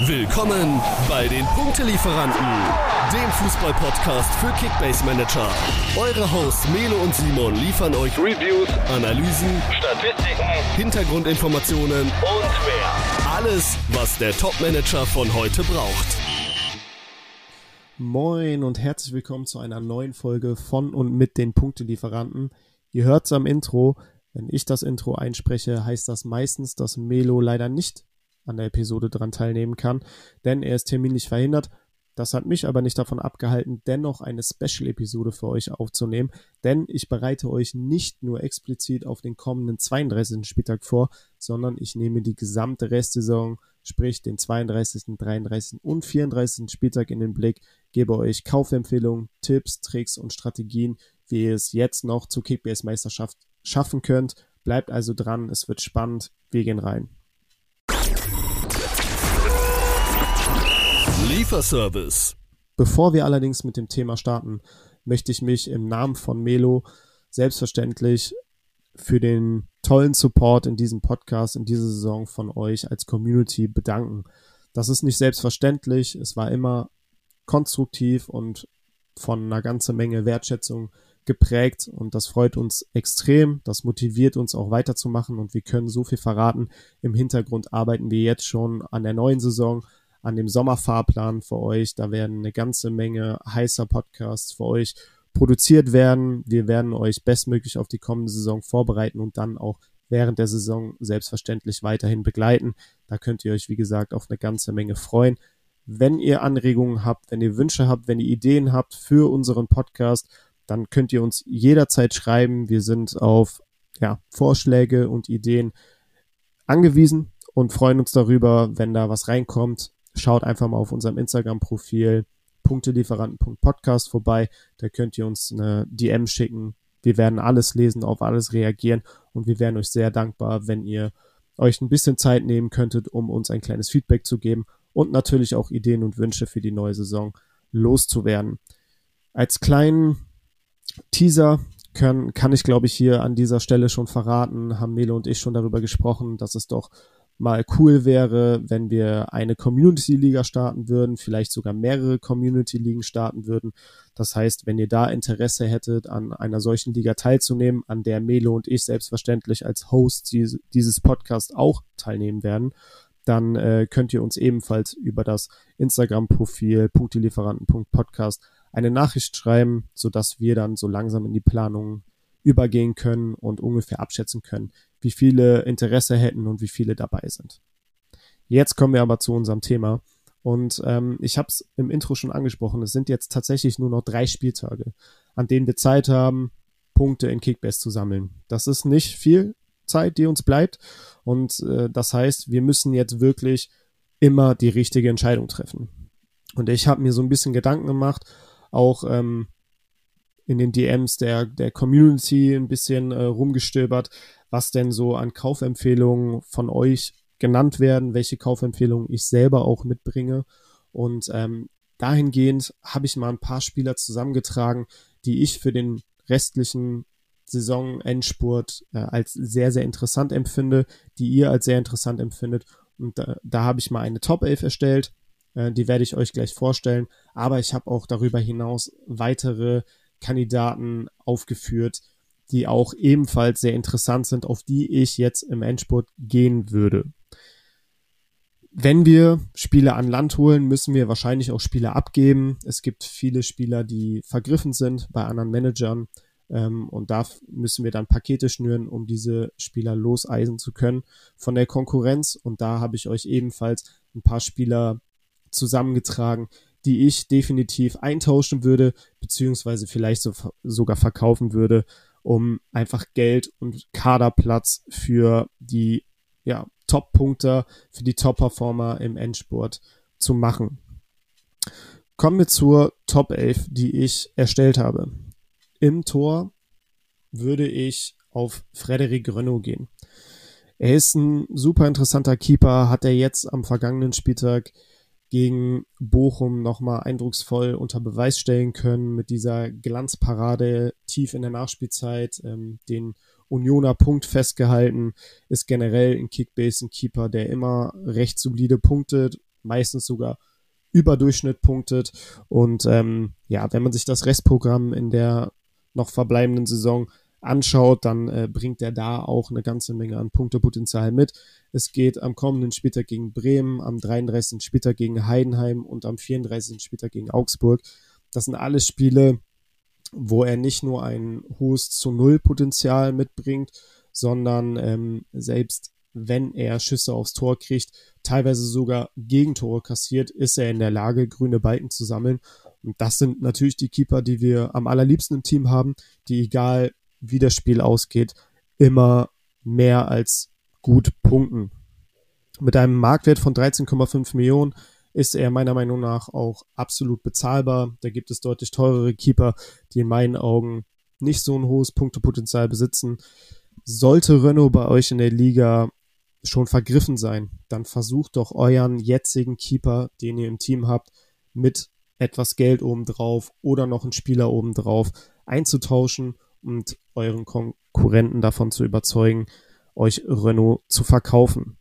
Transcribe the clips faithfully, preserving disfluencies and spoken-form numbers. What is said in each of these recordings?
Willkommen bei den Punktelieferanten, dem Fußball-Podcast für Kickbase-Manager. Eure Hosts Melo und Simon liefern euch Reviews, Analysen, Statistiken, Hintergrundinformationen und mehr. Alles, was der Top-Manager von heute braucht. Moin und herzlich willkommen zu einer neuen Folge von und mit den Punktelieferanten. Ihr hört es am Intro. Wenn ich das Intro einspreche, heißt das meistens, dass Melo leider nicht an der Episode dran teilnehmen kann, denn er ist terminlich verhindert. Das hat mich aber nicht davon abgehalten, dennoch eine Special-Episode für euch aufzunehmen, denn ich bereite euch nicht nur explizit auf den kommenden zweiunddreißigsten Spieltag vor, sondern ich nehme die gesamte Restsaison, sprich den zweiunddreißigsten, dreiunddreißigsten und vierunddreißigsten Spieltag in den Blick, gebe euch Kaufempfehlungen, Tipps, Tricks und Strategien, wie ihr es jetzt noch zur Kickbase-Meisterschaft schaffen könnt. Bleibt also dran, es wird spannend, wir gehen rein. Lieferservice. Bevor wir allerdings mit dem Thema starten, möchte ich mich im Namen von Melo selbstverständlich für den tollen Support in diesem Podcast, in dieser Saison von euch als Community bedanken. Das ist nicht selbstverständlich, es war immer konstruktiv und von einer ganzen Menge Wertschätzung geprägt und das freut uns extrem, das motiviert uns auch weiterzumachen und wir können so viel verraten. Im Hintergrund arbeiten wir jetzt schon an der neuen Saison, an dem Sommerfahrplan für euch. Da werden eine ganze Menge heißer Podcasts für euch produziert werden. Wir werden euch bestmöglich auf die kommende Saison vorbereiten und dann auch während der Saison selbstverständlich weiterhin begleiten. Da könnt ihr euch, wie gesagt, auf eine ganze Menge freuen. Wenn ihr Anregungen habt, wenn ihr Wünsche habt, wenn ihr Ideen habt für unseren Podcast, dann könnt ihr uns jederzeit schreiben. Wir sind auf ja, Vorschläge und Ideen angewiesen und freuen uns darüber, wenn da was reinkommt. Schaut einfach mal auf unserem Instagram-Profil punktelieferanten punkt podcast vorbei. Da könnt ihr uns eine D M schicken. Wir werden alles lesen, auf alles reagieren und wir wären euch sehr dankbar, wenn ihr euch ein bisschen Zeit nehmen könntet, um uns ein kleines Feedback zu geben und natürlich auch Ideen und Wünsche für die neue Saison loszuwerden. Als kleinen Teaser können, kann ich, glaube ich, hier an dieser Stelle schon verraten, haben Melo und ich schon darüber gesprochen, dass es doch mal cool wäre, wenn wir eine Community-Liga starten würden, vielleicht sogar mehrere Community-Ligen starten würden. Das heißt, wenn ihr da Interesse hättet, an einer solchen Liga teilzunehmen, an der Melo und ich selbstverständlich als Host dieses Podcasts auch teilnehmen werden, dann äh, könnt ihr uns ebenfalls über das Instagram-Profil punktelieferanten punkt podcast eine Nachricht schreiben, sodass wir dann so langsam in die Planung übergehen können und ungefähr abschätzen können, wie viele Interesse hätten und wie viele dabei sind. Jetzt kommen wir aber zu unserem Thema und ähm, ich habe es im Intro schon angesprochen, es sind jetzt tatsächlich nur noch drei Spieltage, an denen wir Zeit haben, Punkte in Kickbase zu sammeln. Das ist nicht viel Zeit, die uns bleibt und äh, das heißt, wir müssen jetzt wirklich immer die richtige Entscheidung treffen. Und ich habe mir so ein bisschen Gedanken gemacht, auch ähm, in den D Ms der, der Community ein bisschen äh, rumgestöbert, was denn so an Kaufempfehlungen von euch genannt werden, welche Kaufempfehlungen ich selber auch mitbringe. Und ähm, dahingehend habe ich mal ein paar Spieler zusammengetragen, die ich für den restlichen Saisonendspurt äh, als sehr, sehr interessant empfinde, die ihr als sehr interessant empfindet. Und äh, da habe ich mal eine Top elf erstellt, äh, die werde ich euch gleich vorstellen. Aber ich habe auch darüber hinaus weitere Kandidaten aufgeführt, die auch ebenfalls sehr interessant sind, auf die ich jetzt im Endspurt gehen würde. Wenn wir Spieler an Land holen, müssen wir wahrscheinlich auch Spieler abgeben. Es gibt viele Spieler, die vergriffen sind bei anderen Managern ähm, und da müssen wir dann Pakete schnüren, um diese Spieler loseisen zu können von der Konkurrenz. Und da habe ich euch ebenfalls ein paar Spieler zusammengetragen, die ich definitiv eintauschen würde, beziehungsweise vielleicht so, sogar verkaufen würde, um einfach Geld und Kaderplatz für die ja, Top-Punkter, für die Top-Performer im Endspurt zu machen. Kommen wir zur Top elf, die ich erstellt habe. Im Tor würde ich auf Frédéric Grenier gehen. Er ist ein super interessanter Keeper, hat er jetzt am vergangenen Spieltag gegen Bochum nochmal eindrucksvoll unter Beweis stellen können mit dieser Glanzparade tief in der Nachspielzeit, ähm, den Unioner Punkt festgehalten, ist generell in Kickbase ein Keeper, der immer recht solide punktet, meistens sogar über Durchschnitt punktet. Und ähm, ja, wenn man sich das Restprogramm in der noch verbleibenden Saison anschaut, dann äh, bringt er da auch eine ganze Menge an Punktepotenzial mit. Es geht am kommenden Spieltag gegen Bremen, am dreiunddreißigsten Spieltag gegen Heidenheim und am vierunddreißigsten Spieltag gegen Augsburg. Das sind alles Spiele, wo er nicht nur ein hohes zu Null Potenzial mitbringt, sondern ähm, selbst wenn er Schüsse aufs Tor kriegt, teilweise sogar Gegentore kassiert, ist er in der Lage, grüne Balken zu sammeln. Und das sind natürlich die Keeper, die wir am allerliebsten im Team haben, die, egal wie das Spiel ausgeht, immer mehr als gut punkten. Mit einem Marktwert von dreizehn Komma fünf Millionen ist er meiner Meinung nach auch absolut bezahlbar. Da gibt es deutlich teurere Keeper, die in meinen Augen nicht so ein hohes Punktepotenzial besitzen. Sollte Renault bei euch in der Liga schon vergriffen sein, dann versucht doch euren jetzigen Keeper, den ihr im Team habt, mit etwas Geld obendrauf oder noch einen Spieler obendrauf einzutauschen und euren Konkurrenten davon zu überzeugen, euch Renault zu verkaufen.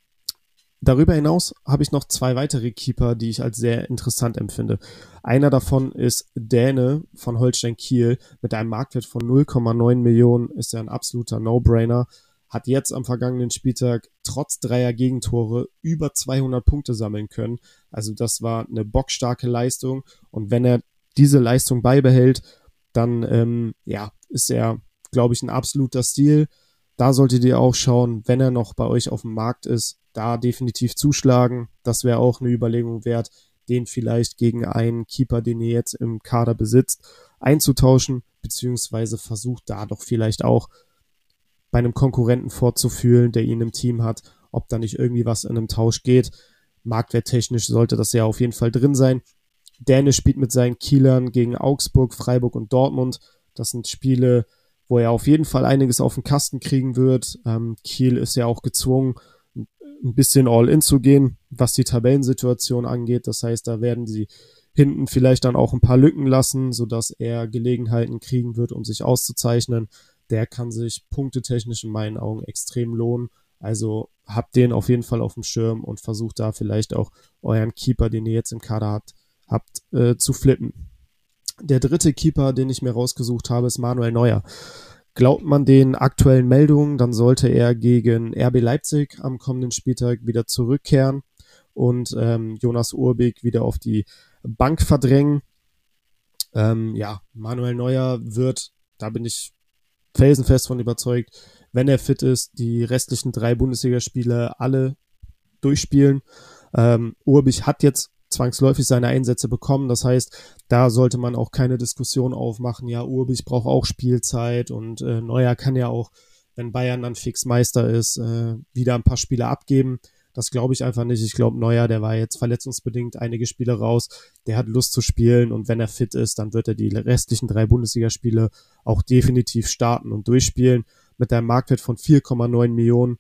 Darüber hinaus habe ich noch zwei weitere Keeper, die ich als sehr interessant empfinde. Einer davon ist Däne von Holstein Kiel. Mit einem Marktwert von null Komma neun Millionen ist er ein absoluter No-Brainer. Hat jetzt am vergangenen Spieltag trotz dreier Gegentore über zweihundert Punkte sammeln können. Also das war eine bockstarke Leistung. Und wenn er diese Leistung beibehält, dann ähm, ja, ist er, glaube ich, ein absoluter Stil. Da solltet ihr auch schauen, wenn er noch bei euch auf dem Markt ist, da definitiv zuschlagen. Das wäre auch eine Überlegung wert, den vielleicht gegen einen Keeper, den ihr jetzt im Kader besitzt, einzutauschen, beziehungsweise versucht da doch vielleicht auch bei einem Konkurrenten vorzufühlen, der ihn im Team hat, ob da nicht irgendwie was in einem Tausch geht. Marktwerttechnisch sollte das ja auf jeden Fall drin sein. Däne spielt mit seinen Kielern gegen Augsburg, Freiburg und Dortmund. Das sind Spiele, wo er auf jeden Fall einiges auf den Kasten kriegen wird. Ähm, Kiel ist ja auch gezwungen, ein bisschen all-in zu gehen, was die Tabellensituation angeht. Das heißt, da werden sie hinten vielleicht dann auch ein paar Lücken lassen, sodass er Gelegenheiten kriegen wird, um sich auszuzeichnen. Der kann sich punktetechnisch in meinen Augen extrem lohnen. Also habt den auf jeden Fall auf dem Schirm und versucht da vielleicht auch euren Keeper, den ihr jetzt im Kader habt, habt äh, zu flippen. Der dritte Keeper, den ich mir rausgesucht habe, ist Manuel Neuer. Glaubt man den aktuellen Meldungen, dann sollte er gegen R B Leipzig am kommenden Spieltag wieder zurückkehren und ähm, Jonas Urbik wieder auf die Bank verdrängen. Ähm, ja, Manuel Neuer wird, da bin ich felsenfest von überzeugt, wenn er fit ist, die restlichen drei Bundesligaspiele alle durchspielen. Ähm, Urbik hat jetzt zwangsläufig seine Einsätze bekommen. Das heißt, da sollte man auch keine Diskussion aufmachen. Ja, Urbich braucht auch Spielzeit und äh, Neuer kann ja auch, wenn Bayern dann fix Meister ist, äh, wieder ein paar Spiele abgeben. Das glaube ich einfach nicht. Ich glaube, Neuer, der war jetzt verletzungsbedingt einige Spiele raus. Der hat Lust zu spielen und wenn er fit ist, dann wird er die restlichen drei Bundesligaspiele auch definitiv starten und durchspielen. Mit einem Marktwert von vier Komma neun Millionen,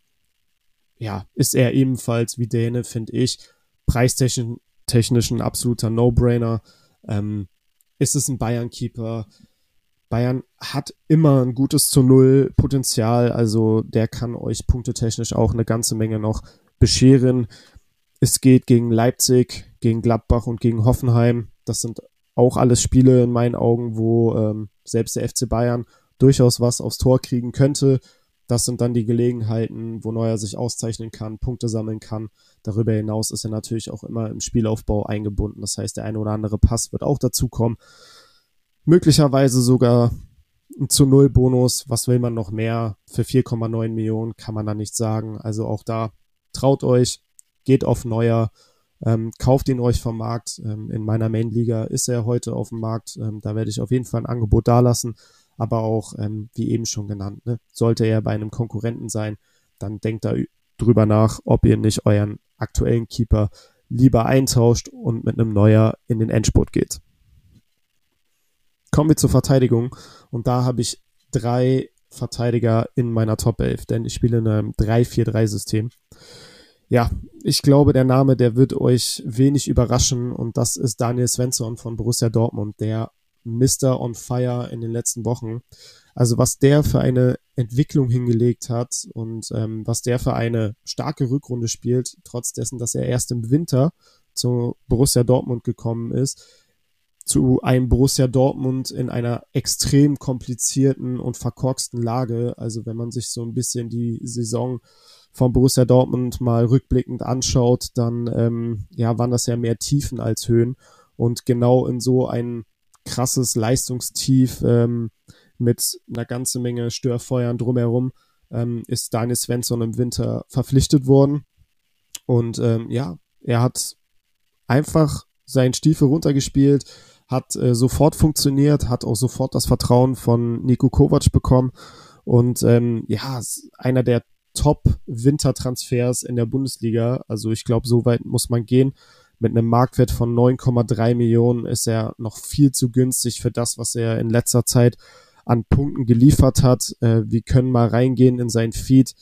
ja, ist er ebenfalls wie Däne, finde ich, preistechnisch technisch ein absoluter No-Brainer. Ähm, ist es ein Bayern-Keeper? Bayern hat immer ein gutes zu Null Potenzial, also der kann euch punktetechnisch auch eine ganze Menge noch bescheren. Es geht gegen Leipzig, gegen Gladbach und gegen Hoffenheim. Das sind auch alles Spiele in meinen Augen, wo ähm, selbst der F C Bayern durchaus was aufs Tor kriegen könnte. Das sind dann die Gelegenheiten, wo Neuer sich auszeichnen kann, Punkte sammeln kann. Darüber hinaus ist er natürlich auch immer im Spielaufbau eingebunden. Das heißt, der eine oder andere Pass wird auch dazukommen. Möglicherweise sogar ein zu Null Bonus. Was will man noch mehr? Für vier Komma neun Millionen kann man da nicht sagen. Also auch da traut euch, geht auf Neuer, ähm, kauft ihn euch vom Markt. Ähm, in meiner Main-Liga ist er heute auf dem Markt. Ähm, da werde ich auf jeden Fall ein Angebot dalassen. Aber auch, ähm, wie eben schon genannt, ne, sollte er bei einem Konkurrenten sein, dann denkt da drüber nach, ob ihr nicht euren aktuellen Keeper lieber eintauscht und mit einem Neuer in den Endspurt geht. Kommen wir zur Verteidigung und da habe ich drei Verteidiger in meiner Top elf, denn ich spiele in einem drei vier drei System. Ja, ich glaube, der Name, der wird euch wenig überraschen und das ist Daniel Svensson von Borussia Dortmund, der Mister on Fire in den letzten Wochen. Also was der für eine Entwicklung hingelegt hat und ähm, was der für eine starke Rückrunde spielt, trotz dessen, dass er erst im Winter zu Borussia Dortmund gekommen ist, zu einem Borussia Dortmund in einer extrem komplizierten und verkorksten Lage. Also wenn man sich so ein bisschen die Saison von Borussia Dortmund mal rückblickend anschaut, dann ähm, ja, waren das ja mehr Tiefen als Höhen. Und genau in so ein krasses Leistungstief ähm, mit einer ganzen Menge Störfeuern drumherum ähm, ist Daniel Svensson im Winter verpflichtet worden. Und ähm, ja, er hat einfach seinen Stiefel runtergespielt, hat äh, sofort funktioniert, hat auch sofort das Vertrauen von Niko Kovac bekommen und ähm, ja, ist einer der Top-Wintertransfers in der Bundesliga. Also ich glaube, so weit muss man gehen. Mit einem Marktwert von neun Komma drei Millionen ist er noch viel zu günstig für das, was er in letzter Zeit an Punkten geliefert hat. Äh, wir können mal reingehen in sein Feed.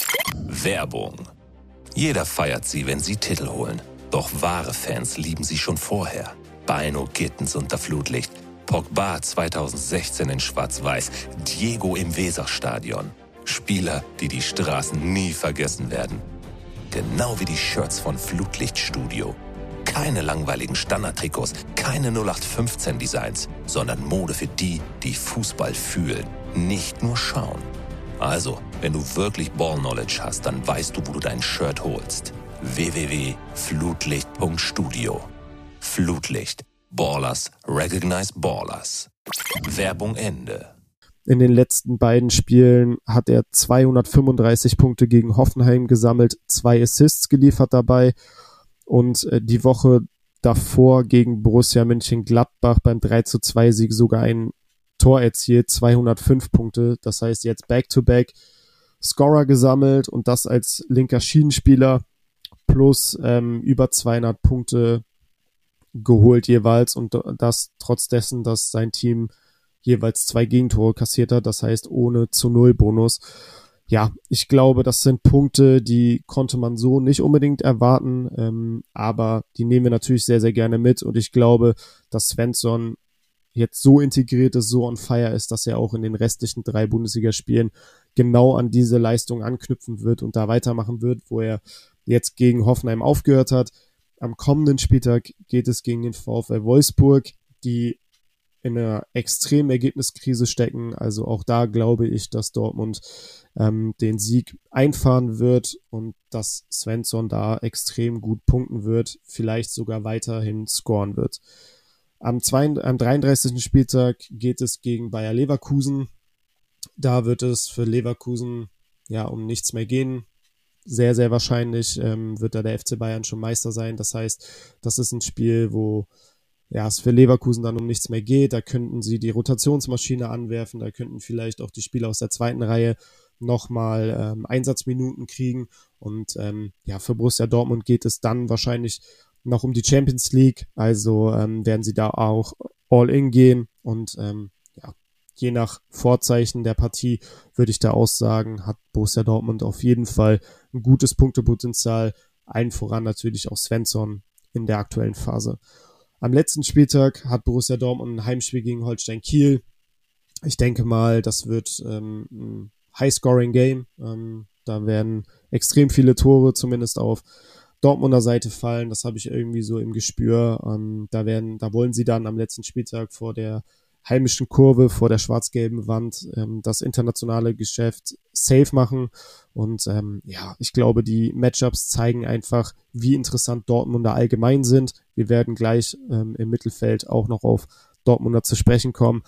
Werbung. Jeder feiert sie, wenn sie Titel holen. Doch wahre Fans lieben sie schon vorher. Beino Gittens unter Flutlicht, Pogba zweitausendsechzehn in Schwarz-Weiß, Diego im Weserstadion. Spieler, die die Straßen nie vergessen werden. Genau wie die Shirts von Flutlichtstudio. Keine langweiligen Standardtrikots, keine null acht fünfzehn Designs, sondern Mode für die, die Fußball fühlen, nicht nur schauen. Also, wenn du wirklich Ball-Knowledge hast, dann weißt du, wo du dein Shirt holst. w w w punkt flutlicht punkt studio. Flutlicht. Ballers recognize Ballers. Werbung Ende. In den letzten beiden Spielen hat er zweihundertfünfunddreißig Punkte gegen Hoffenheim gesammelt, zwei Assists geliefert dabei und äh, die Woche davor gegen Borussia Mönchengladbach beim drei zu zwei Sieg sogar ein Tor erzielt, zweihundertfünf Punkte. Das heißt jetzt Back-to-Back Scorer gesammelt und das als linker Schienenspieler plus ähm, über zweihundert Punkte geholt jeweils und das trotz dessen, dass sein Team jeweils zwei Gegentore kassiert hat, das heißt ohne zu null Bonus. Ja, ich glaube, das sind Punkte, die konnte man so nicht unbedingt erwarten, ähm, aber die nehmen wir natürlich sehr, sehr gerne mit und ich glaube, dass Svensson jetzt so integriert ist, so on fire ist, dass er auch in den restlichen drei Bundesligaspielen genau an diese Leistung anknüpfen wird und da weitermachen wird, wo er jetzt gegen Hoffenheim aufgehört hat. Am kommenden Spieltag geht es gegen den VfL Wolfsburg, die in einer extremen Ergebniskrise stecken. Also auch da glaube ich, dass Dortmund ähm, den Sieg einfahren wird und dass Svensson da extrem gut punkten wird, vielleicht sogar weiterhin scoren wird. Am, zwei, am dreiunddreißigsten Spieltag geht es gegen Bayer Leverkusen. Da wird es für Leverkusen ja um nichts mehr gehen. Sehr, sehr wahrscheinlich ähm, wird da der F C Bayern schon Meister sein. Das heißt, das ist ein Spiel, wo ja, es für Leverkusen dann um nichts mehr geht. Da könnten sie die Rotationsmaschine anwerfen, da könnten vielleicht auch die Spieler aus der zweiten Reihe nochmal ähm, Einsatzminuten kriegen. Und ähm, ja, für Borussia Dortmund geht es dann wahrscheinlich noch um die Champions League. Also ähm, werden sie da auch all in gehen. Und ähm, ja, je nach Vorzeichen der Partie würde ich da aussagen, hat Borussia Dortmund auf jeden Fall ein gutes Punktepotenzial. Allen voran natürlich auch Svensson in der aktuellen Phase. Am letzten Spieltag hat Borussia Dortmund ein Heimspiel gegen Holstein Kiel. Ich denke mal, das wird ähm, ein High-Scoring-Game. Ähm, da werden extrem viele Tore zumindest auf Dortmunder Seite fallen. Das habe ich irgendwie so im Gespür. Ähm, da werden, da wollen sie dann am letzten Spieltag vor der heimischen Kurve, vor der schwarz-gelben Wand ähm, das internationale Geschäft safe machen. Und ähm, ja, ich glaube, die Matchups zeigen einfach, wie interessant Dortmunder allgemein sind. Wir werden gleich ähm, im Mittelfeld auch noch auf Dortmunder zu sprechen kommen.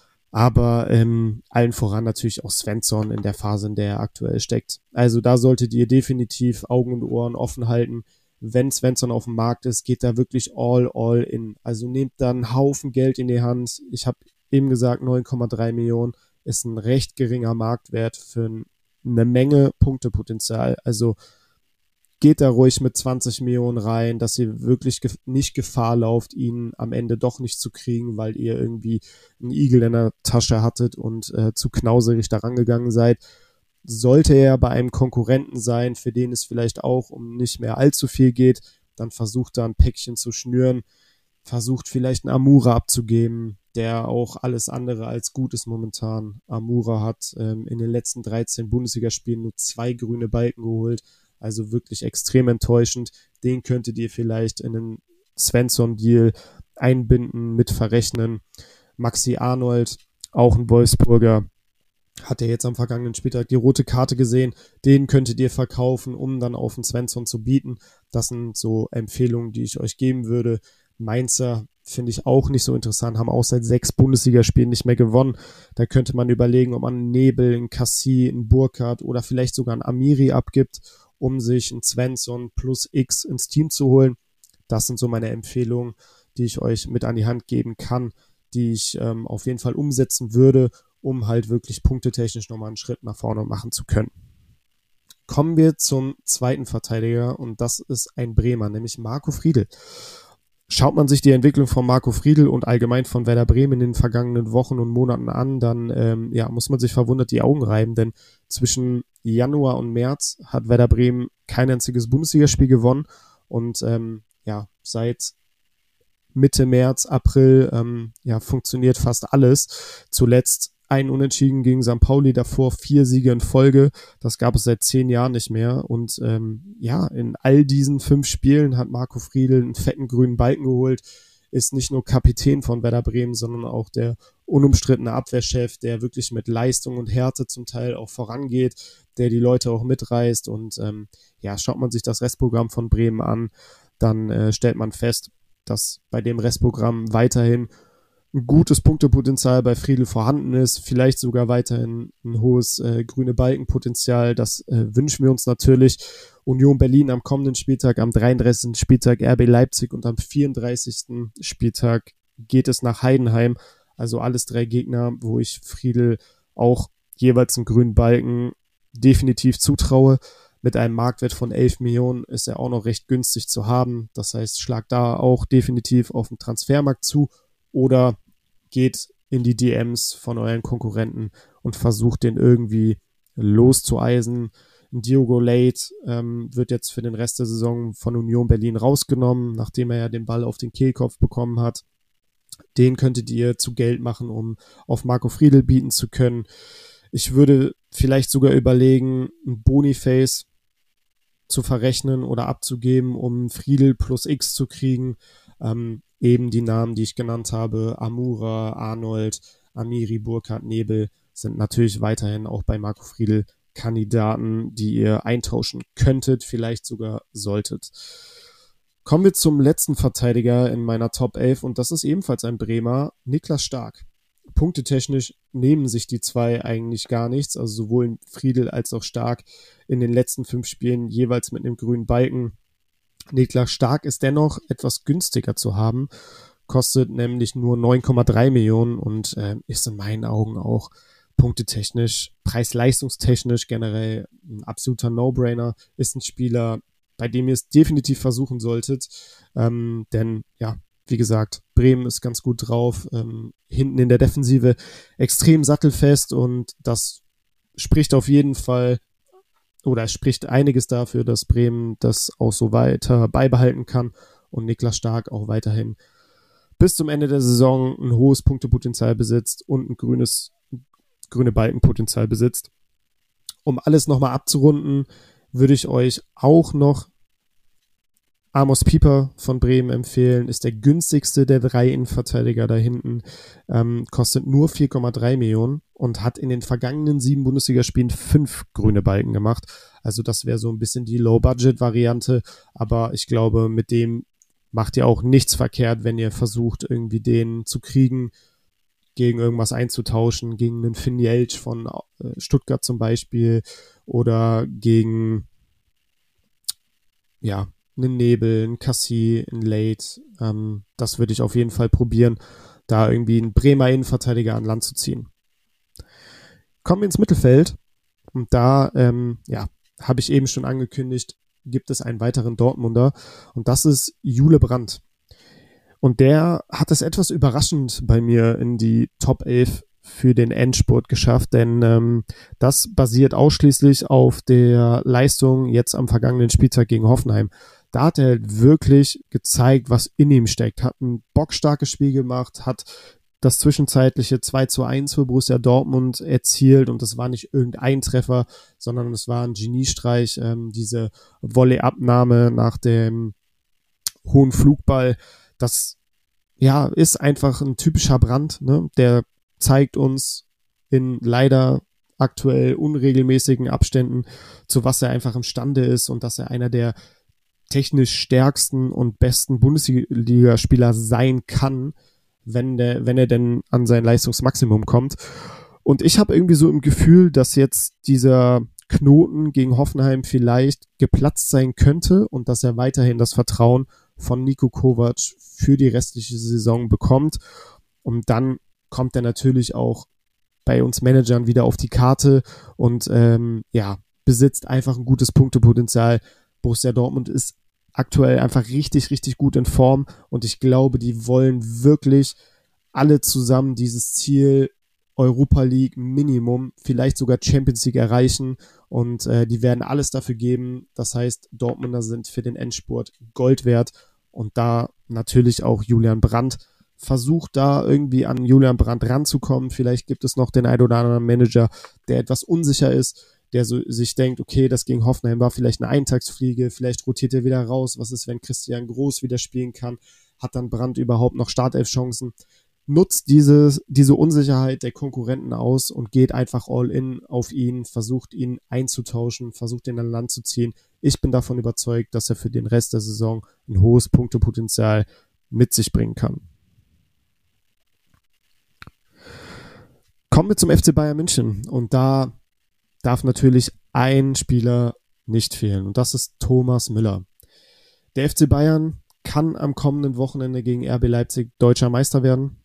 Aber ähm, allen voran natürlich auch Svensson in der Phase, in der er aktuell steckt. Also da solltet ihr definitiv Augen und Ohren offen halten. Wenn Svensson auf dem Markt ist, geht da wirklich all, all in. Also nehmt da einen Haufen Geld in die Hand. Ich habe eben gesagt, neun Komma drei Millionen ist ein recht geringer Marktwert für eine Menge Punktepotenzial. Also geht da ruhig mit zwanzig Millionen rein, dass ihr wirklich ge- nicht Gefahr lauft, ihn am Ende doch nicht zu kriegen, weil ihr irgendwie einen Igel in der Tasche hattet und äh, zu knauserig daran gegangen seid. Sollte er bei einem Konkurrenten sein, für den es vielleicht auch um nicht mehr allzu viel geht, dann versucht da ein Päckchen zu schnüren, versucht vielleicht einen Amura abzugeben, der auch alles andere als gut ist momentan. Amura hat ähm, in den letzten dreizehn Bundesligaspielen nur zwei grüne Balken geholt, also wirklich extrem enttäuschend. Den könntet ihr vielleicht in einen Svensson-Deal einbinden, mit verrechnen. Maxi Arnold, auch ein Wolfsburger, hat er jetzt am vergangenen Spieltag die rote Karte gesehen. Den könntet ihr verkaufen, um dann auf den Svensson zu bieten. Das sind so Empfehlungen, die ich euch geben würde. Mainzer finde ich auch nicht so interessant, haben auch seit sechs Bundesligaspielen nicht mehr gewonnen. Da könnte man überlegen, ob man einen Nebel, einen Cassie, einen Burkhardt oder vielleicht sogar einen Amiri abgibt, um sich einen Svensson plus X ins Team zu holen. Das sind so meine Empfehlungen, die ich euch mit an die Hand geben kann, die ich ähm, auf jeden Fall umsetzen würde, um halt wirklich punktetechnisch nochmal einen Schritt nach vorne machen zu können. Kommen wir zum zweiten Verteidiger und das ist ein Bremer, nämlich Marco Friedl. Schaut man sich die Entwicklung von Marco Friedl und allgemein von Werder Bremen in den vergangenen Wochen und Monaten an, dann ähm, ja, muss man sich verwundert die Augen reiben, denn zwischen Januar und März hat Werder Bremen kein einziges Bundesligaspiel gewonnen und ähm, ja, seit Mitte März, April ähm, ja, funktioniert fast alles. Zuletzt ein Unentschieden gegen Sankt Pauli, davor vier Siege in Folge. Das gab es seit zehn Jahren nicht mehr. Und ähm, ja, in all diesen fünf Spielen hat Marco Friedl einen fetten grünen Balken geholt, ist nicht nur Kapitän von Werder Bremen, sondern auch der unumstrittene Abwehrchef, der wirklich mit Leistung und Härte zum Teil auch vorangeht, der die Leute auch mitreißt. Und ähm, ja, schaut man sich das Restprogramm von Bremen an, dann äh, stellt man fest, dass bei dem Restprogramm weiterhin ein gutes Punktepotenzial bei Friedl vorhanden ist, vielleicht sogar weiterhin ein hohes äh, grüne Balkenpotenzial, das äh, wünschen wir uns natürlich. Union Berlin am kommenden Spieltag, am dreiunddreißigsten Spieltag R B Leipzig und am vierunddreißigsten Spieltag geht es nach Heidenheim, also alles drei Gegner, wo ich Friedl auch jeweils einen grünen Balken definitiv zutraue. Mit einem Marktwert von elf Millionen ist er auch noch recht günstig zu haben, das heißt, schlag da auch definitiv auf den Transfermarkt zu. Oder geht in die D Ms von euren Konkurrenten und versucht den irgendwie loszueisen. Diogo Leite ähm, wird jetzt für den Rest der Saison von Union Berlin rausgenommen, nachdem er ja den Ball auf den Kehlkopf bekommen hat. Den könntet ihr zu Geld machen, um auf Marco Friedl bieten zu können. Ich würde vielleicht sogar überlegen, ein Boniface zu verrechnen oder abzugeben, um Friedl plus X zu kriegen. Ähm, eben die Namen, die ich genannt habe, Amura, Arnold, Amiri, Burkhardt, Nebel, sind natürlich weiterhin auch bei Marco Friedl Kandidaten, die ihr eintauschen könntet, vielleicht sogar solltet. Kommen wir zum letzten Verteidiger in meiner Top elf und das ist ebenfalls ein Bremer, Niklas Stark. Punktetechnisch nehmen sich die zwei eigentlich gar nichts, also sowohl Friedl als auch Stark in den letzten fünf Spielen jeweils mit einem grünen Balken. Niklas Stark ist dennoch etwas günstiger zu haben, kostet nämlich nur neun Komma drei Millionen und äh, ist in meinen Augen auch punktetechnisch, preis-leistungstechnisch generell ein absoluter No-Brainer, ist ein Spieler, bei dem ihr es definitiv versuchen solltet, ähm, denn ja, wie gesagt, Bremen ist ganz gut drauf, ähm, hinten in der Defensive extrem sattelfest und das spricht auf jeden Fall oder es spricht einiges dafür, dass Bremen das auch so weiter beibehalten kann und Niklas Stark auch weiterhin bis zum Ende der Saison ein hohes Punktepotenzial besitzt und ein grünes, grüne Balkenpotenzial besitzt. Um alles nochmal abzurunden, würde ich euch auch noch Amos Pieper von Bremen empfehlen, ist der günstigste der drei Innenverteidiger da hinten, ähm, kostet nur vier Komma drei Millionen und hat in den vergangenen sieben Bundesligaspielen fünf grüne Balken gemacht. Also das wäre so ein bisschen die Low-Budget-Variante, aber ich glaube, mit dem macht ihr auch nichts verkehrt, wenn ihr versucht, irgendwie den zu kriegen, gegen irgendwas einzutauschen, gegen einen Finn Jeltsch von äh, Stuttgart zum Beispiel oder gegen ja, einen Nebel, einen Cassie, einen Leite. Ähm, das würde ich auf jeden Fall probieren, da irgendwie einen Bremer Innenverteidiger an Land zu ziehen. Kommen wir ins Mittelfeld und da, ähm, ja, habe ich eben schon angekündigt, gibt es einen weiteren Dortmunder und das ist Jule Brandt. Und der hat es etwas überraschend bei mir in die Top elf für den Endspurt geschafft, denn ähm, das basiert ausschließlich auf der Leistung jetzt am vergangenen Spieltag gegen Hoffenheim. Da hat er wirklich gezeigt, was in ihm steckt, hat ein bockstarkes Spiel gemacht, hat das zwischenzeitliche zwei zu eins für Borussia Dortmund erzielt und das war nicht irgendein Treffer, sondern es war ein Geniestreich, ähm, diese Volley-Abnahme nach dem hohen Flugball. Das ja ist einfach ein typischer Brandt, ne? Der zeigt uns in leider aktuell unregelmäßigen Abständen, zu was er einfach imstande ist und dass er einer der technisch stärksten und besten Bundesligaspieler sein kann, wenn der, wenn er denn an sein Leistungsmaximum kommt. Und ich habe irgendwie so im Gefühl, dass jetzt dieser Knoten gegen Hoffenheim vielleicht geplatzt sein könnte und dass er weiterhin das Vertrauen von Niko Kovac für die restliche Saison bekommt. Und dann kommt er natürlich auch bei uns Managern wieder auf die Karte und ähm, ja, besitzt einfach ein gutes Punktepotenzial. Borussia Dortmund ist aktuell einfach richtig, richtig gut in Form und ich glaube, die wollen wirklich alle zusammen dieses Ziel Europa League Minimum, vielleicht sogar Champions League erreichen und äh, die werden alles dafür geben. Das heißt, Dortmunder sind für den Endspurt Gold wert und da natürlich auch Julian Brandt versucht da irgendwie an Julian Brandt ranzukommen. Vielleicht gibt es noch den ein oder anderen Manager, der etwas unsicher ist, der so sich denkt, okay, das gegen Hoffenheim war vielleicht eine Eintagsfliege, vielleicht rotiert er wieder raus, was ist, wenn Christian Groß wieder spielen kann, hat dann Brandt überhaupt noch Startelf-Chancen, nutzt diese, diese Unsicherheit der Konkurrenten aus und geht einfach all in auf ihn, versucht ihn einzutauschen, versucht ihn an Land zu ziehen. Ich bin davon überzeugt, dass er für den Rest der Saison ein hohes Punktepotenzial mit sich bringen kann. Kommen wir zum F C Bayern München und da darf natürlich ein Spieler nicht fehlen und das ist Thomas Müller. Der F C Bayern kann am kommenden Wochenende gegen R B Leipzig deutscher Meister werden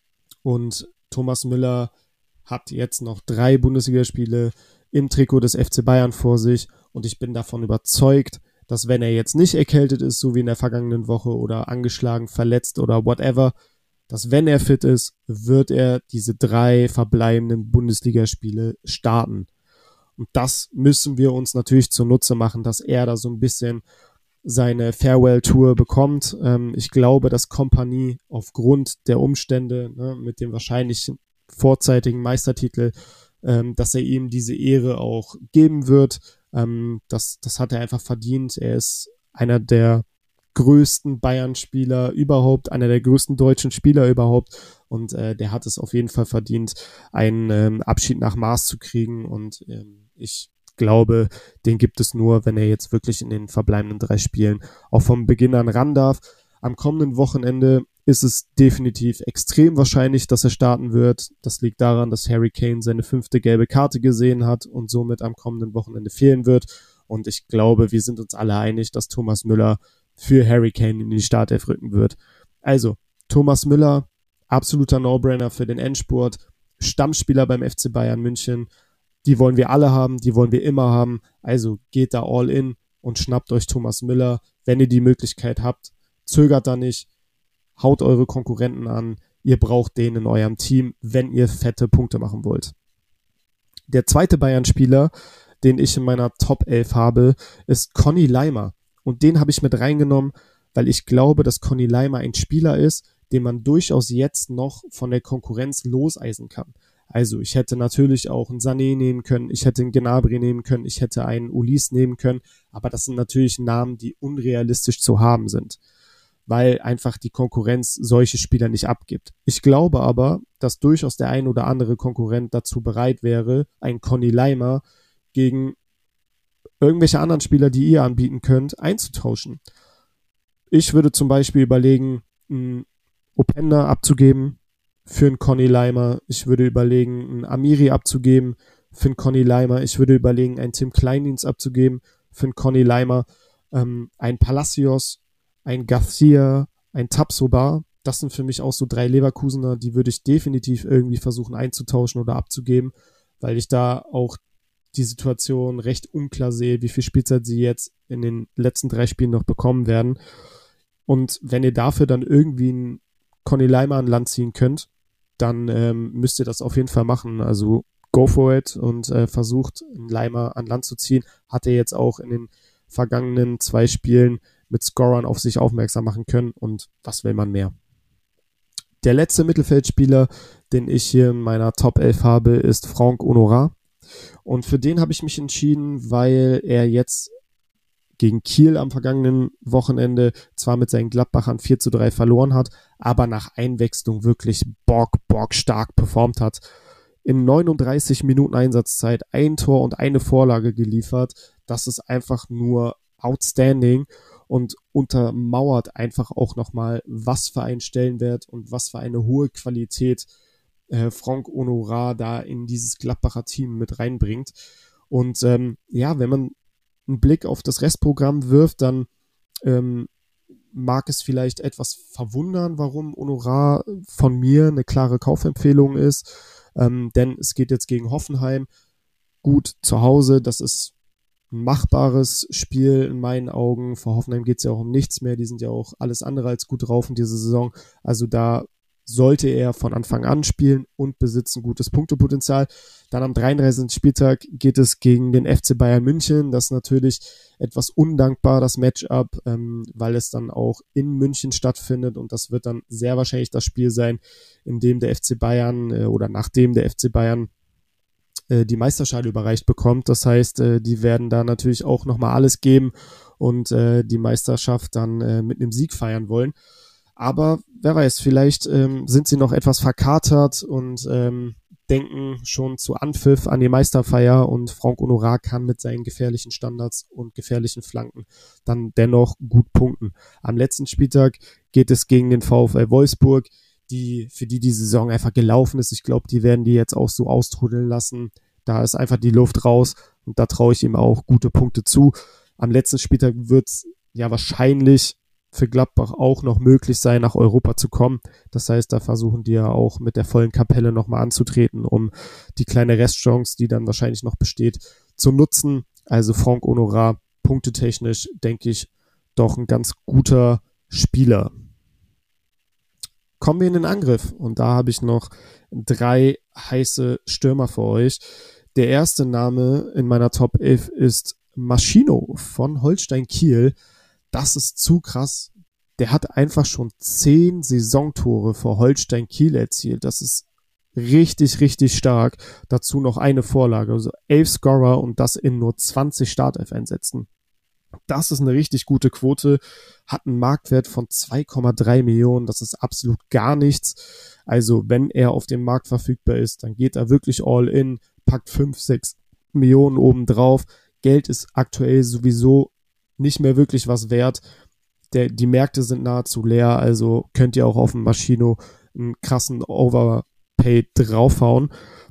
und Thomas Müller hat jetzt noch drei Bundesligaspiele im Trikot des F C Bayern vor sich und ich bin davon überzeugt, dass wenn er jetzt nicht erkältet ist, so wie in der vergangenen Woche oder angeschlagen, verletzt oder whatever, dass wenn er fit ist, wird er diese drei verbleibenden Bundesligaspiele starten. Und das müssen wir uns natürlich zunutze machen, dass er da so ein bisschen seine Farewell-Tour bekommt. Ähm, ich glaube, dass Kompanie aufgrund der Umstände, ne, mit dem wahrscheinlich vorzeitigen Meistertitel, ähm, dass er ihm diese Ehre auch geben wird. Ähm, das, das hat er einfach verdient. Er ist einer der größten Bayern-Spieler überhaupt, einer der größten deutschen Spieler überhaupt und äh, der hat es auf jeden Fall verdient, einen ähm, Abschied nach Maß zu kriegen und ähm, ich glaube, den gibt es nur, wenn er jetzt wirklich in den verbleibenden drei Spielen auch vom Beginn an ran darf. Am kommenden Wochenende ist es definitiv extrem wahrscheinlich, dass er starten wird. Das liegt daran, dass Harry Kane seine fünfte gelbe Karte gesehen hat und somit am kommenden Wochenende fehlen wird und ich glaube, wir sind uns alle einig, dass Thomas Müller für Harry Kane in die Startelf rücken wird. Also, Thomas Müller, absoluter No-Brainer für den Endspurt, Stammspieler beim F C Bayern München, die wollen wir alle haben, die wollen wir immer haben, also geht da all in und schnappt euch Thomas Müller, wenn ihr die Möglichkeit habt, zögert da nicht, haut eure Konkurrenten an, ihr braucht den in eurem Team, wenn ihr fette Punkte machen wollt. Der zweite Bayern-Spieler, den ich in meiner Top elf habe, ist Conny Laimer. Und den habe ich mit reingenommen, weil ich glaube, dass Conny Laimer ein Spieler ist, den man durchaus jetzt noch von der Konkurrenz loseisen kann. Also ich hätte natürlich auch einen Sané nehmen können, ich hätte einen Gnabry nehmen können, ich hätte einen Ulis nehmen können, aber das sind natürlich Namen, die unrealistisch zu haben sind, weil einfach die Konkurrenz solche Spieler nicht abgibt. Ich glaube aber, dass durchaus der ein oder andere Konkurrent dazu bereit wäre, einen Conny Laimer gegen irgendwelche anderen Spieler, die ihr anbieten könnt, einzutauschen. Ich würde zum Beispiel überlegen, einen Openda abzugeben für einen Conny Laimer. Ich würde überlegen, einen Amiri abzugeben für einen Conny Laimer. Ich würde überlegen, einen Tim Kleindienst abzugeben für einen Conny Laimer. Ähm, ein Palacios, ein Garcia, ein Tapsoba. Das sind für mich auch so drei Leverkusener, die würde ich definitiv irgendwie versuchen einzutauschen oder abzugeben, weil ich da auch die Situation recht unklar sehe, wie viel Spielzeit sie jetzt in den letzten drei Spielen noch bekommen werden. Und wenn ihr dafür dann irgendwie einen Conny Laimer an Land ziehen könnt, dann ähm, müsst ihr das auf jeden Fall machen. Also go for it und äh, versucht, einen Laimer an Land zu ziehen. Hat er jetzt auch in den vergangenen zwei Spielen mit Scorern auf sich aufmerksam machen können und was will man mehr? Der letzte Mittelfeldspieler, den ich hier in meiner Top elf habe, ist Franck Honorat. Und für den habe ich mich entschieden, weil er jetzt gegen Kiel am vergangenen Wochenende zwar mit seinen Gladbachern vier zu drei verloren hat, aber nach Einwechslung wirklich bock, bock stark performt hat. In neununddreißig Minuten Einsatzzeit ein Tor und eine Vorlage geliefert. Das ist einfach nur outstanding und untermauert einfach auch nochmal, was für einen Stellenwert und was für eine hohe Qualität äh, Franck Honorat da in dieses Gladbacher Team mit reinbringt. Und ähm, ja, wenn man einen Blick auf das Restprogramm wirft, dann ähm, mag es vielleicht etwas verwundern, warum Honorat von mir eine klare Kaufempfehlung ist, ähm, denn es geht jetzt gegen Hoffenheim. Gut, zu Hause, das ist ein machbares Spiel in meinen Augen. Für Hoffenheim geht es ja auch um nichts mehr, die sind ja auch alles andere als gut drauf in dieser Saison, also da sollte er von Anfang an spielen und besitzt ein gutes Punktepotenzial. Dann am dreiunddreißigsten Spieltag geht es gegen den F C Bayern München. Das ist natürlich etwas undankbar, das Matchup, ähm, weil es dann auch in München stattfindet und das wird dann sehr wahrscheinlich das Spiel sein, in dem der F C Bayern äh, oder nachdem der F C Bayern äh, die Meisterschale überreicht bekommt. Das heißt, äh, die werden da natürlich auch nochmal alles geben und äh, die Meisterschaft dann äh, mit einem Sieg feiern wollen. Aber wer weiß, vielleicht ähm, sind sie noch etwas verkatert und ähm, denken schon zu Anpfiff an die Meisterfeier und Franck Honorat kann mit seinen gefährlichen Standards und gefährlichen Flanken dann dennoch gut punkten. Am letzten Spieltag geht es gegen den VfL Wolfsburg, die für die die Saison einfach gelaufen ist. Ich glaube, die werden die jetzt auch so austrudeln lassen. Da ist einfach die Luft raus und da traue ich ihm auch gute Punkte zu. Am letzten Spieltag wird es ja wahrscheinlich für Gladbach auch noch möglich sein, nach Europa zu kommen. Das heißt, da versuchen die ja auch mit der vollen Kapelle nochmal anzutreten, um die kleine Restchance, die dann wahrscheinlich noch besteht, zu nutzen. Also Franck Honorat, punktetechnisch, denke ich, doch ein ganz guter Spieler. Kommen wir in den Angriff und da habe ich noch drei heiße Stürmer für euch. Der erste Name in meiner Top elf ist Maschino von Holstein Kiel. Das ist zu krass. Der hat einfach schon zehn Saisontore für Holstein Kiel erzielt. Das ist richtig, richtig stark. Dazu noch eine Vorlage. Also elf Scorer und das in nur zwanzig Startelf-Einsätzen. Das ist eine richtig gute Quote. Hat einen Marktwert von zwei Komma drei Millionen. Das ist absolut gar nichts. Also wenn er auf dem Markt verfügbar ist, dann geht er wirklich all in, packt fünf, sechs Millionen oben drauf. Geld ist aktuell sowieso nicht mehr wirklich was wert. Der, die Märkte sind nahezu leer, also könnt ihr auch auf dem Maschino einen krassen Overpay draufhauen.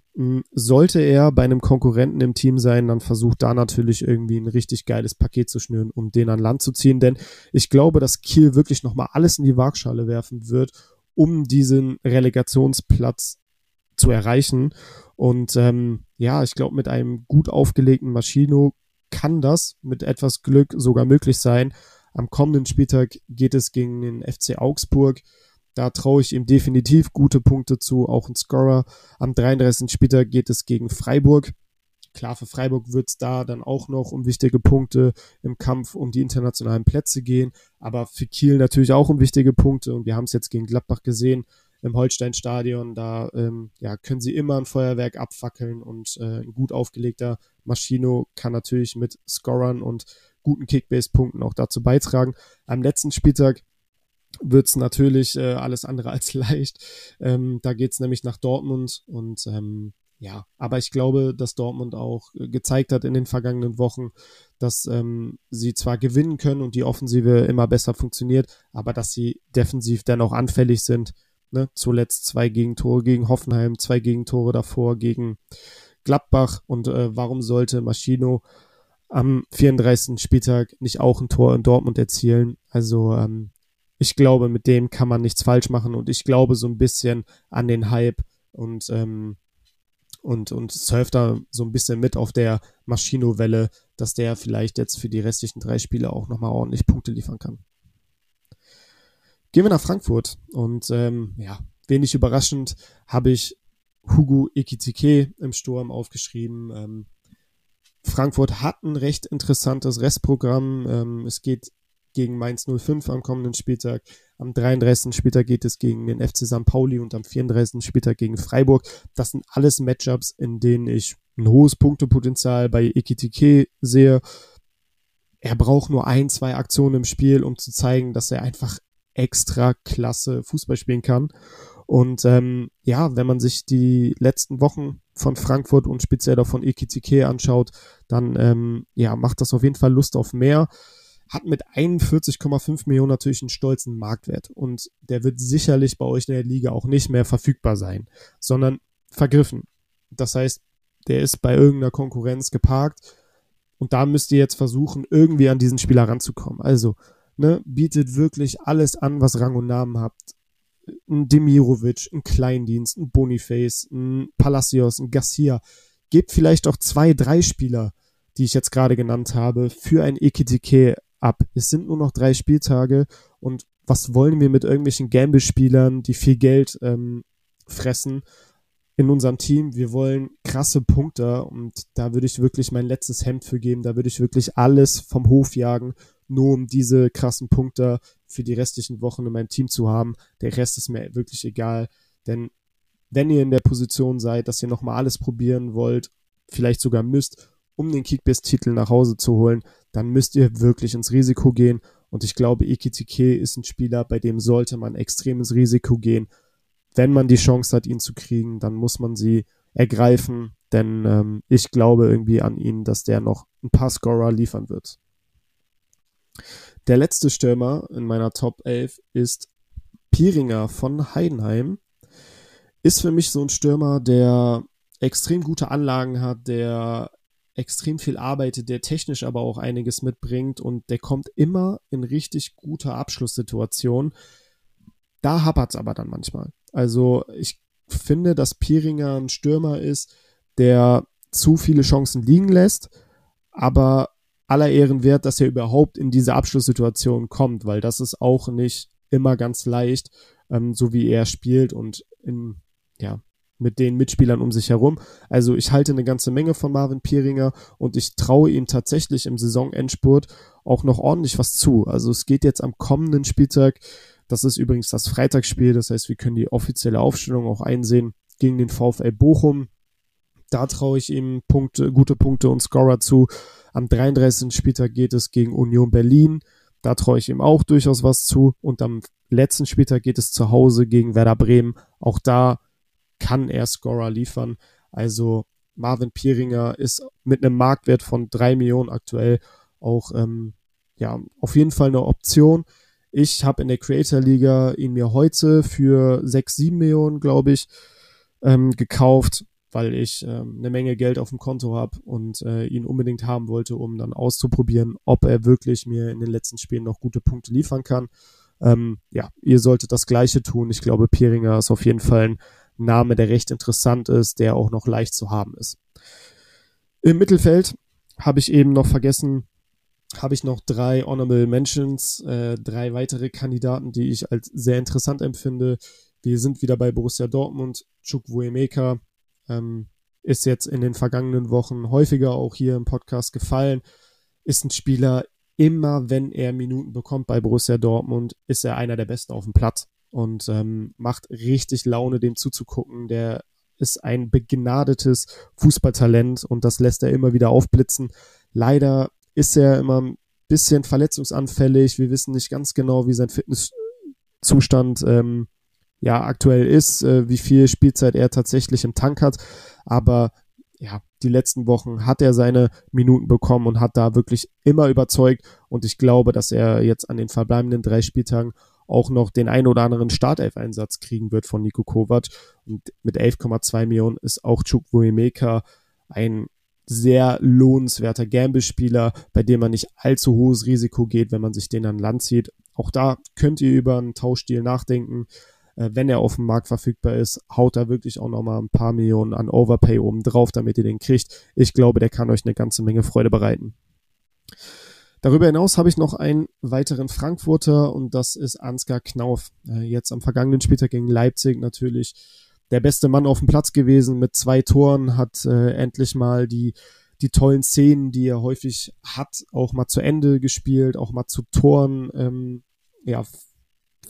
Sollte er bei einem Konkurrenten im Team sein, dann versucht da natürlich irgendwie ein richtig geiles Paket zu schnüren, um den an Land zu ziehen, denn ich glaube, dass Kiel wirklich nochmal alles in die Waagschale werfen wird, um diesen Relegationsplatz zu erreichen. Und ähm, ja, ich glaube, mit einem gut aufgelegten Maschino kann das mit etwas Glück sogar möglich sein. Am kommenden Spieltag geht es gegen den F C Augsburg. Da traue ich ihm definitiv gute Punkte zu, auch ein Scorer. Am dreiunddreißigsten Spieltag geht es gegen Freiburg. Klar, für Freiburg wird es da dann auch noch um wichtige Punkte im Kampf um die internationalen Plätze gehen. Aber für Kiel natürlich auch um wichtige Punkte. Und wir haben es jetzt gegen Gladbach gesehen im Holstein-Stadion. Da ähm, ja, können sie immer ein Feuerwerk abfackeln und äh, ein gut aufgelegter Maschino kann natürlich mit Scorern und guten Kickbase-Punkten auch dazu beitragen. Am letzten Spieltag wird es natürlich äh, alles andere als leicht. Ähm, da geht es nämlich nach Dortmund und ähm, ja, aber ich glaube, dass Dortmund auch äh, gezeigt hat in den vergangenen Wochen, dass ähm, sie zwar gewinnen können und die Offensive immer besser funktioniert, aber dass sie defensiv dennoch anfällig sind. Ne? Zuletzt zwei Gegentore gegen Hoffenheim, zwei Gegentore davor gegen Gladbach und äh, warum sollte Maschino am vierunddreißigsten Spieltag nicht auch ein Tor in Dortmund erzielen? Also ähm, ich glaube, mit dem kann man nichts falsch machen und ich glaube so ein bisschen an den Hype und ähm, und und surft da so ein bisschen mit auf der Maschino-Welle, dass der vielleicht jetzt für die restlichen drei Spiele auch nochmal ordentlich Punkte liefern kann. Gehen wir nach Frankfurt und ähm, ja, wenig überraschend habe ich Hugo Ekitike im Sturm aufgeschrieben. Ähm, Frankfurt hat ein recht interessantes Restprogramm. Ähm, es geht gegen Mainz null fünf am kommenden Spieltag. Am dreiunddreißigsten Spieltag geht es gegen den F C Sankt Pauli und am vierunddreißigsten Spieltag gegen Freiburg. Das sind alles Matchups, in denen ich ein hohes Punktepotenzial bei Ekitike sehe. Er braucht nur ein, zwei Aktionen im Spiel, um zu zeigen, dass er einfach extra klasse Fußball spielen kann. Und ähm, ja, wenn man sich die letzten Wochen von Frankfurt und speziell auch von Ekitike anschaut, dann ähm, ja, macht das auf jeden Fall Lust auf mehr. Hat mit einundvierzig Komma fünf Millionen natürlich einen stolzen Marktwert. Und der wird sicherlich bei euch in der Liga auch nicht mehr verfügbar sein, sondern vergriffen. Das heißt, der ist bei irgendeiner Konkurrenz geparkt. Und da müsst ihr jetzt versuchen, irgendwie an diesen Spieler ranzukommen. Also, ne, bietet wirklich alles an, was Rang und Namen habt. Ein Demirovic, ein Kleindienst, ein Boniface, ein Palacios, ein Garcia. Gebt vielleicht auch zwei, drei Spieler, die ich jetzt gerade genannt habe, für ein Ekitike ab. Es sind nur noch drei Spieltage und was wollen wir mit irgendwelchen Gamble-Spielern, die viel Geld ähm, fressen, in unserem Team? Wir wollen krasse Punkte und da würde ich wirklich mein letztes Hemd für geben, da würde ich wirklich alles vom Hof jagen, nur um diese krassen Punkte für die restlichen Wochen in meinem Team zu haben. Der Rest ist mir wirklich egal, denn wenn ihr in der Position seid, dass ihr nochmal alles probieren wollt, vielleicht sogar müsst, um den Kickbase-Titel nach Hause zu holen, dann müsst ihr wirklich ins Risiko gehen und ich glaube, Ekitike ist ein Spieler, bei dem sollte man extrem ins Risiko gehen. Wenn man die Chance hat, ihn zu kriegen, dann muss man sie ergreifen, denn ähm, ich glaube irgendwie an ihn, dass der noch ein paar Scorer liefern wird. Der letzte Stürmer in meiner Top elf ist Pieringer von Heidenheim. Ist für mich so ein Stürmer, der extrem gute Anlagen hat, der extrem viel arbeitet, der technisch aber auch einiges mitbringt und der kommt immer in richtig gute Abschlusssituationen. Da hapert es aber dann manchmal. Also ich finde, dass Pieringer ein Stürmer ist, der zu viele Chancen liegen lässt, aber aller Ehren wert, dass er überhaupt in diese Abschlusssituation kommt, weil das ist auch nicht immer ganz leicht, ähm, so wie er spielt und in, ja, mit den Mitspielern um sich herum. Also ich halte eine ganze Menge von Marvin Pieringer und ich traue ihm tatsächlich im Saisonendspurt auch noch ordentlich was zu. Also es geht jetzt am kommenden Spieltag, das ist übrigens das Freitagsspiel, das heißt, wir können die offizielle Aufstellung auch einsehen, gegen den VfL Bochum. Da traue ich ihm Punkte, gute Punkte und Scorer zu. Am dreiunddreißigsten Spieltag geht es gegen Union Berlin. Da traue ich ihm auch durchaus was zu. Und am letzten Spieltag geht es zu Hause gegen Werder Bremen. Auch da kann er Scorer liefern. Also Marvin Pieringer ist mit einem Marktwert von drei Millionen aktuell auch ähm, ja auf jeden Fall eine Option. Ich habe in der Creator-Liga ihn mir heute für sechs, sieben Millionen, glaube ich, ähm, gekauft, weil ich ähm, eine Menge Geld auf dem Konto habe und äh, ihn unbedingt haben wollte, um dann auszuprobieren, ob er wirklich mir in den letzten Spielen noch gute Punkte liefern kann. Ähm, ja, ihr solltet das Gleiche tun. Ich glaube, Pieringer ist auf jeden Fall ein Name, der recht interessant ist, der auch noch leicht zu haben ist. Im Mittelfeld habe ich eben noch vergessen, habe ich noch drei Honorable Mentions, äh, drei weitere Kandidaten, die ich als sehr interessant empfinde. Wir sind wieder bei Borussia Dortmund. Chukwuemeka ähm, ist jetzt in den vergangenen Wochen häufiger auch hier im Podcast gefallen. Ist ein Spieler, immer wenn er Minuten bekommt bei Borussia Dortmund, ist er einer der Besten auf dem Platz und ähm, macht richtig Laune, dem zuzugucken. Der ist ein begnadetes Fußballtalent und das lässt er immer wieder aufblitzen. Leider ist er immer ein bisschen verletzungsanfällig. Wir wissen nicht ganz genau, wie sein Fitnesszustand ähm, ja aktuell ist, äh, wie viel Spielzeit er tatsächlich im Tank hat. Aber ja, die letzten Wochen hat er seine Minuten bekommen und hat da wirklich immer überzeugt. Und ich glaube, dass er jetzt an den verbleibenden drei Spieltagen auch noch den ein oder anderen Startelf-Einsatz kriegen wird von Niko Kovac. Und mit elf Komma zwei Millionen ist auch Chukwuemeka ein sehr lohnenswerter Gamble-Spieler, bei dem man nicht allzu hohes Risiko geht, wenn man sich den an Land zieht. Auch da könnt ihr über einen Tauschdeal nachdenken. Äh, wenn er auf dem Markt verfügbar ist, haut da wirklich auch nochmal ein paar Millionen an Overpay oben drauf, damit ihr den kriegt. Ich glaube, der kann euch eine ganze Menge Freude bereiten. Darüber hinaus habe ich noch einen weiteren Frankfurter und das ist Ansgar Knauf. Äh, jetzt am vergangenen Spieltag gegen Leipzig natürlich der beste Mann auf dem Platz gewesen mit zwei Toren, hat äh, endlich mal die, die tollen Szenen, die er häufig hat, auch mal zu Ende gespielt, auch mal zu Toren ähm, ja,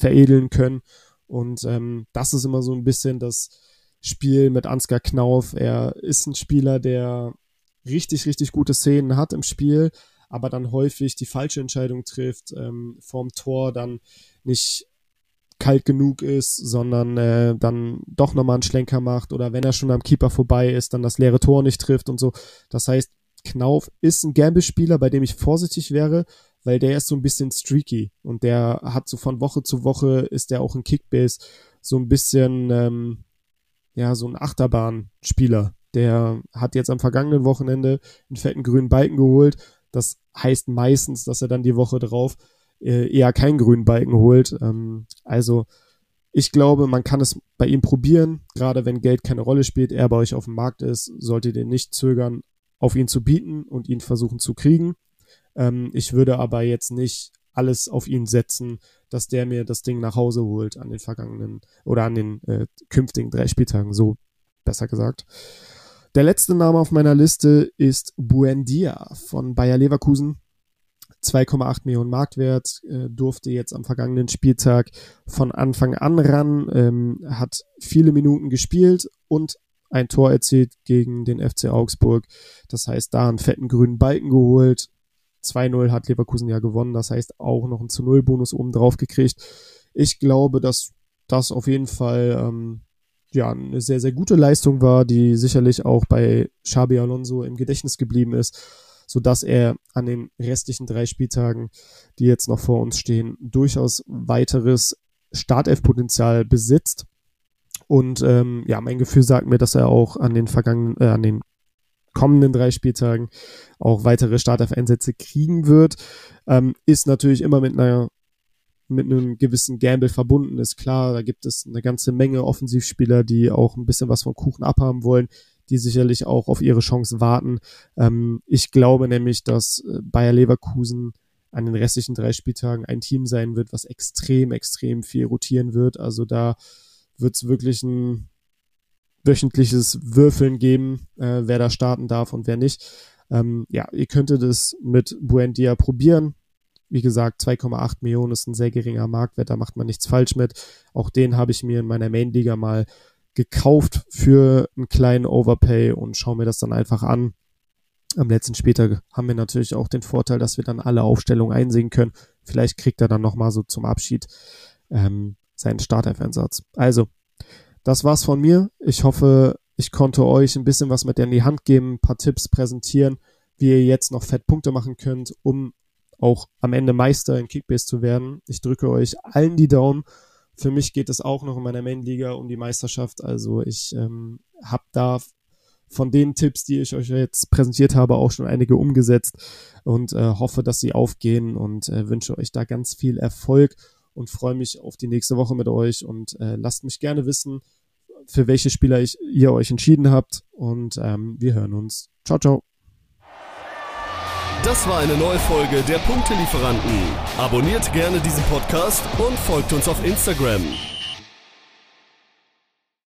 veredeln können. Und ähm, das ist immer so ein bisschen das Spiel mit Ansgar Knauf. Er ist ein Spieler, der richtig, richtig gute Szenen hat im Spiel, aber dann häufig die falsche Entscheidung trifft, ähm, vorm Tor dann nicht kalt genug ist, sondern äh, dann doch nochmal einen Schlenker macht oder wenn er schon am Keeper vorbei ist, dann das leere Tor nicht trifft und so. Das heißt, Knauf ist ein Gamble-Spieler, bei dem ich vorsichtig wäre, weil der ist so ein bisschen streaky und der hat so von Woche zu Woche, ist der auch in Kickbase so ein bisschen, ähm, ja, so ein Achterbahn-Spieler. Der hat jetzt am vergangenen Wochenende einen fetten grünen Balken geholt. Das heißt meistens, dass er dann die Woche drauf äh, eher keinen grünen Balken holt. Ähm, also ich glaube, man kann es bei ihm probieren. Gerade wenn Geld keine Rolle spielt, er bei euch auf dem Markt ist, solltet ihr nicht zögern, auf ihn zu bieten und ihn versuchen zu kriegen. Ähm, ich würde aber jetzt nicht alles auf ihn setzen, dass der mir das Ding nach Hause holt an den vergangenen oder an den äh, künftigen drei Spieltagen, so besser gesagt. Der letzte Name auf meiner Liste ist Buendia von Bayer Leverkusen. zwei Komma acht Millionen Marktwert, äh, durfte jetzt am vergangenen Spieltag von Anfang an ran, ähm, hat viele Minuten gespielt und ein Tor erzielt gegen den F C Augsburg. Das heißt, da einen fetten grünen Balken geholt. zwei null hat Leverkusen ja gewonnen, das heißt auch noch einen zu null Bonus oben drauf gekriegt. Ich glaube, dass das auf jeden Fall ähm, ja eine sehr, sehr gute Leistung war, die sicherlich auch bei Xabi Alonso im Gedächtnis geblieben ist, sodass er an den restlichen drei Spieltagen, die jetzt noch vor uns stehen, durchaus weiteres Startelf-Potenzial besitzt. Und ähm, ja, mein Gefühl sagt mir, dass er auch an den vergangenen, äh, an den kommenden drei Spieltagen auch weitere Startelf-Einsätze kriegen wird. Ähm, ist natürlich immer mit einer mit einem gewissen Gamble verbunden, ist klar. Da gibt es eine ganze Menge Offensivspieler, die auch ein bisschen was vom Kuchen abhaben wollen, die sicherlich auch auf ihre Chance warten. Ähm, ich glaube nämlich, dass Bayer Leverkusen an den restlichen drei Spieltagen ein Team sein wird, was extrem, extrem viel rotieren wird. Also da wird es wirklich ein wöchentliches Würfeln geben, äh, wer da starten darf und wer nicht. Ähm, ja, ihr könntet es mit Buendia probieren. Wie gesagt, zwei Komma acht Millionen ist ein sehr geringer Marktwert, da macht man nichts falsch mit. Auch den habe ich mir in meiner Main-Liga mal gekauft für einen kleinen Overpay und schaue mir das dann einfach an. Am letzten Spieltag haben wir natürlich auch den Vorteil, dass wir dann alle Aufstellungen einsehen können. Vielleicht kriegt er dann nochmal so zum Abschied ähm, seinen Startelf-Einsatz. Also, das war's von mir. Ich hoffe, ich konnte euch ein bisschen was mit in die Hand geben, ein paar Tipps präsentieren, wie ihr jetzt noch fett Punkte machen könnt, um auch am Ende Meister in Kickbase zu werden. Ich drücke euch allen die Daumen. Für mich geht es auch noch in meiner Main-Liga um die Meisterschaft. Also ich ähm, habe da von den Tipps, die ich euch jetzt präsentiert habe, auch schon einige umgesetzt und äh, hoffe, dass sie aufgehen und äh, wünsche euch da ganz viel Erfolg und freue mich auf die nächste Woche mit euch und äh, lasst mich gerne wissen, für welche Spieler ich, ihr euch entschieden habt und ähm, wir hören uns. Ciao, ciao. Das war eine neue Folge der Punktelieferanten. Abonniert gerne diesen Podcast und folgt uns auf Instagram.